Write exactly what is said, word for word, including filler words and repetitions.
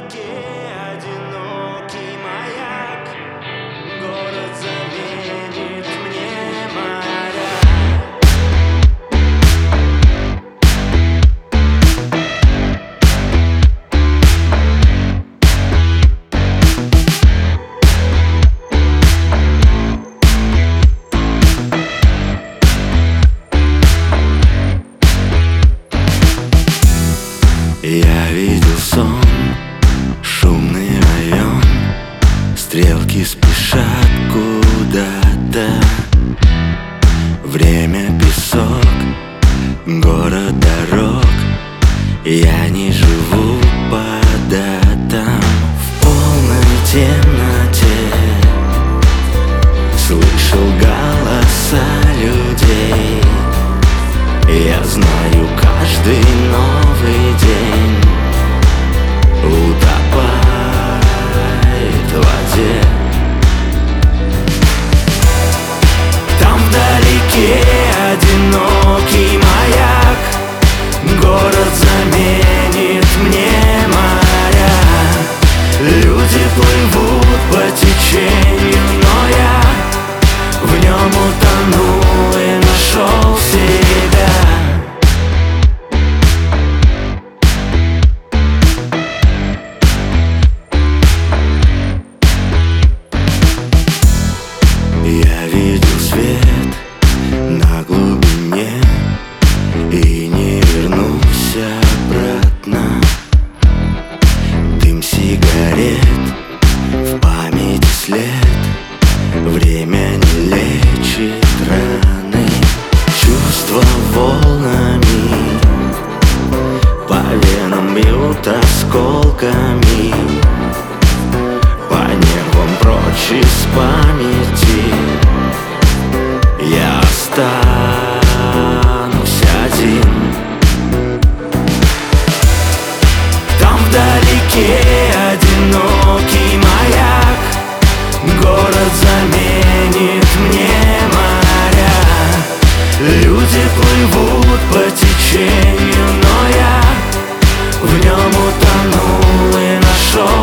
Вдалеке одинокий маяк, город заменит мне моря. Я видел сон, шумный район, стрелки спешат куда-то. Время песок, город дорог, я не живу по датам. В полной темноте слышал голоса людей. Я знаю, каждый новый день утопает в воде. Там вдалеке одинокий маяк, город заменит мне моря. Люди плывут по течению, но я в нем утонул и нашел себя. Я видел свет на глубине и не вернулся обратно. Дым сигарет, в памяти след, время не лечит раны. Чувства волнами по венам бьют осколками, по нервам прочь из памяти. Я останусь один. Там вдалеке одинокий маяк, город заменит мне моря. Люди плывут по течению, но я в нем утонул и нашел